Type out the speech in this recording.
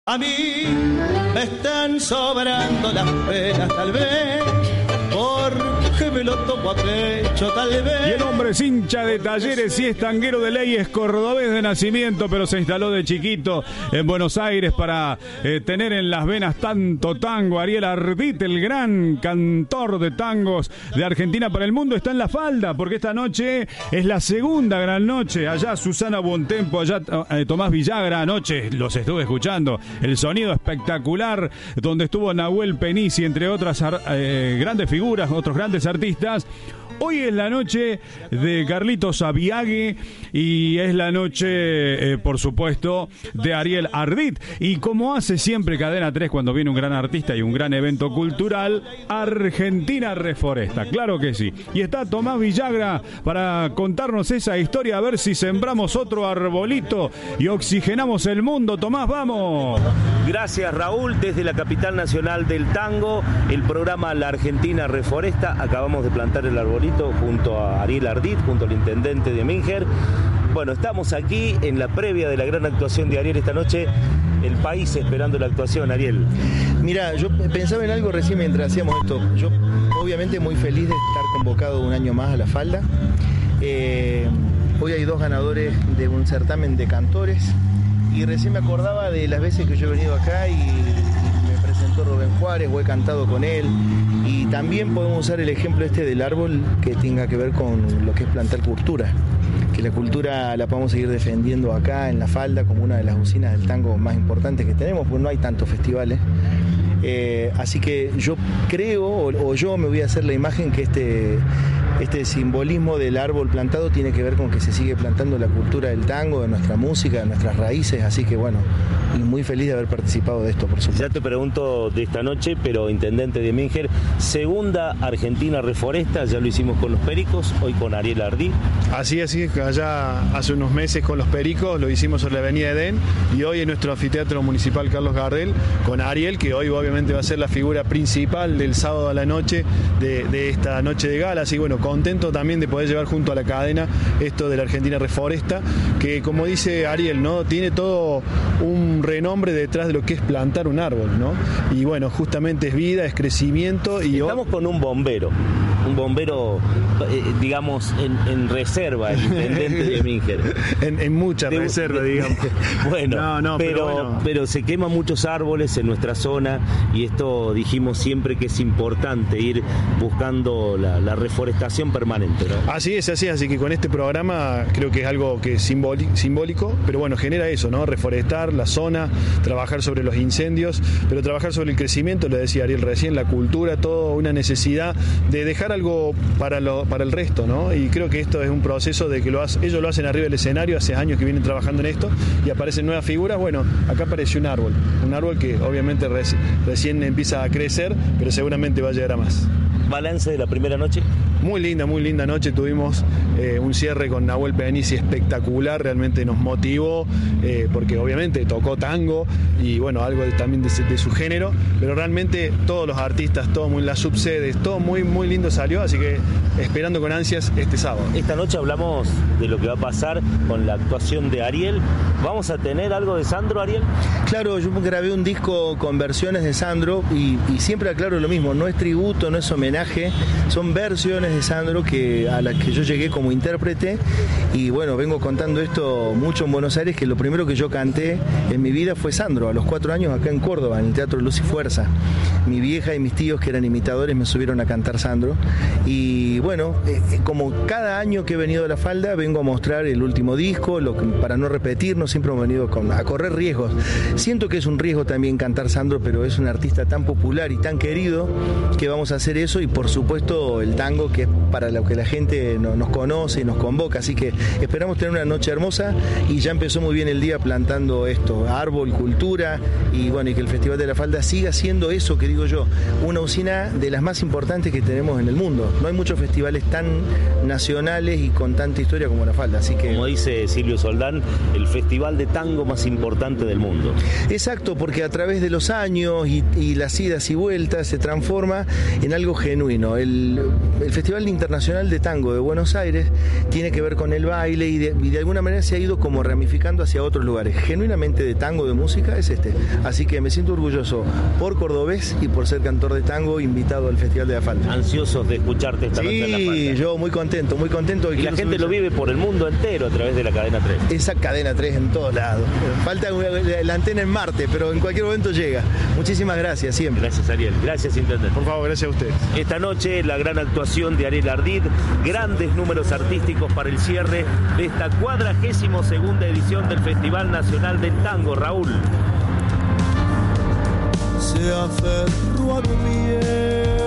A mí me están sobrando las penas, tal vez, porque me lo tomo a pecho, tal vez. Y el hombre es hincha de Talleres y es tanguero de ley, es cordobés de nacimiento, pero se instaló de chiquito en Buenos Aires para tener en las venas tanto tango. Ariel Ardit, el gran cantor de tangos de Argentina para el mundo, está en La Falda, porque esta noche es la segunda gran noche. Allá Susana Bontempo, allá Tomás Villagra, anoche los estuve escuchando. El sonido espectacular, donde estuvo Nahuel Penici, entre otras grandes figuras, otros grandes artistas. Hoy es la noche de Carlitos Abiague y es la noche, por supuesto, de Ariel Ardit. Y como hace siempre Cadena 3 cuando viene un gran artista y un gran evento cultural, Argentina Reforesta, claro que sí. Y está Tomás Villagra para contarnos esa historia, a ver si sembramos otro arbolito y oxigenamos el mundo. Tomás, vamos. Gracias, Raúl, desde la capital nacional del tango, el programa La Argentina Reforesta. Acabamos de plantar el arbolito junto a Ariel Ardit, junto al intendente de Minger. Bueno, estamos aquí en la previa de la gran actuación de Ariel esta noche. El país esperando la actuación, Ariel. Mira, yo pensaba en algo recién mientras hacíamos esto. Yo obviamente muy feliz de estar convocado un año más a La Falda. Hoy hay 2 ganadores de un certamen de cantores y recién me acordaba de las veces que yo he venido acá y me presentó Rubén Juárez, o he cantado con él. Y también podemos usar el ejemplo este del árbol que tenga que ver con lo que es plantar cultura. Que la cultura la podamos seguir defendiendo acá en La Falda como una de las usinas del tango más importantes que tenemos, porque no hay tantos festivales. Así que yo creo, o yo me voy a hacer la imagen que este simbolismo del árbol plantado tiene que ver con que se sigue plantando la cultura del tango, de nuestra música, de nuestras raíces. Así que bueno, muy feliz de haber participado de esto, por supuesto. Ya te pregunto de esta noche, pero intendente de Minger, segunda Argentina Reforesta, ya lo hicimos con los Pericos, hoy con Ariel Ardit. Así es, allá hace unos meses con los Pericos lo hicimos sobre la avenida Edén y hoy en nuestro anfiteatro municipal Carlos Gardel con Ariel, que hoy obviamente va a ser la figura principal del sábado a la noche de esta noche de gala. Así bueno, contento también de poder llevar junto a la cadena esto de la Argentina Reforesta, que como dice Ariel, ¿no? Tiene todo un renombre detrás de lo que es plantar un árbol, ¿no? Y bueno, justamente es vida, es crecimiento. Y estamos con un bombero, digamos, en reserva, el intendente de Minger. en mucha reserva, digamos. Bueno, pero se queman muchos árboles en nuestra zona y esto dijimos siempre que es importante ir buscando la reforestación permanente, ¿no? Así es, así que con este programa creo que es algo que es simbólico, pero bueno, genera eso, ¿no? Reforestar la zona, trabajar sobre los incendios, pero trabajar sobre el crecimiento, lo decía Ariel recién, la cultura, toda una necesidad de dejar algo para el resto, ¿no? Y creo que esto es un proceso de que ellos lo hacen arriba del escenario, hace años que vienen trabajando en esto y aparecen nuevas figuras. Bueno, acá apareció un árbol que obviamente recién empieza a crecer, pero seguramente va a llegar a más. ¿Balance de la primera noche? Muy linda noche, tuvimos un cierre con Nahuel Penici espectacular, realmente nos motivó, porque obviamente tocó tango y bueno, algo también de su género, pero realmente todos los artistas, todo muy las subsedes, todo muy lindo salió, así que esperando con ansias este sábado. Esta noche hablamos de lo que va a pasar con la actuación de Ariel. ¿Vamos a tener algo de Sandro, Ariel? Claro, yo grabé un disco con versiones de Sandro y siempre aclaro lo mismo, no es tributo, no es homenaje, son versiones de Sandro a las que yo llegué como intérprete y bueno, vengo contando esto mucho en Buenos Aires, que lo primero que yo canté en mi vida fue Sandro, a los 4 años acá en Córdoba, en el Teatro Luz y Fuerza. Mi vieja y mis tíos, que eran imitadores, me subieron a cantar Sandro y bueno, como cada año que he venido a La Falda vengo a mostrar el último disco, para no repetirnos, siempre hemos venido a correr riesgos. Siento que es un riesgo también cantar Sandro, pero es un artista tan popular y tan querido que vamos a hacer eso, y por supuesto el tango, que es para lo que la gente nos conoce y nos convoca, así que esperamos tener una noche hermosa y ya empezó muy bien el día plantando esto, árbol, cultura, y bueno, y que el Festival de La Falda siga siendo eso que digo yo, una usina de las más importantes que tenemos en el mundo. No hay muchos festivales tan nacionales y con tanta historia como La Falda, así que... Como dice Silvio Soldán, el festival de tango más importante del mundo. Exacto, porque a través de los años y las idas y vueltas se transforma en algo genuino. El Festival de Internacional de Tango de Buenos Aires tiene que ver con el baile y de alguna manera se ha ido como ramificando hacia otros lugares. Genuinamente de tango, de música, es este. Así que me siento orgulloso por cordobés y por ser cantor de tango invitado al Festival de la Falda. Ansiosos de escucharte esta noche en la Falda. Sí, yo muy contento. Y la gente lo vive por el mundo entero a través de la Cadena 3. Esa Cadena 3 en todos lados. Falta la antena en Marte, pero en cualquier momento llega. Muchísimas gracias, siempre. Gracias, Ariel. Gracias, Intendente. Por favor, gracias a ustedes. Esta noche la gran actuación de Ariel Ardit, grandes números artísticos para el cierre de esta 42ª edición del Festival Nacional del Tango. Raúl. Se aferró a tu piel